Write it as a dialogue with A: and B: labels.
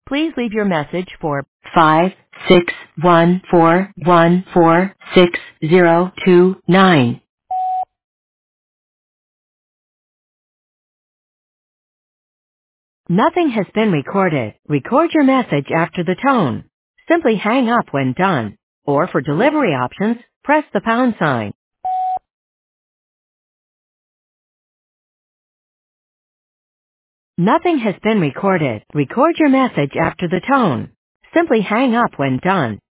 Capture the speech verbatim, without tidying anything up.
A: Please leave your message for five six one four one four six zero two nine. Nothing has been recorded. Record your message after the tone. Simply hang up when done. Or for delivery options, press the pound sign. Nothing has been recorded. Record your message after the tone. Simply hang up when done.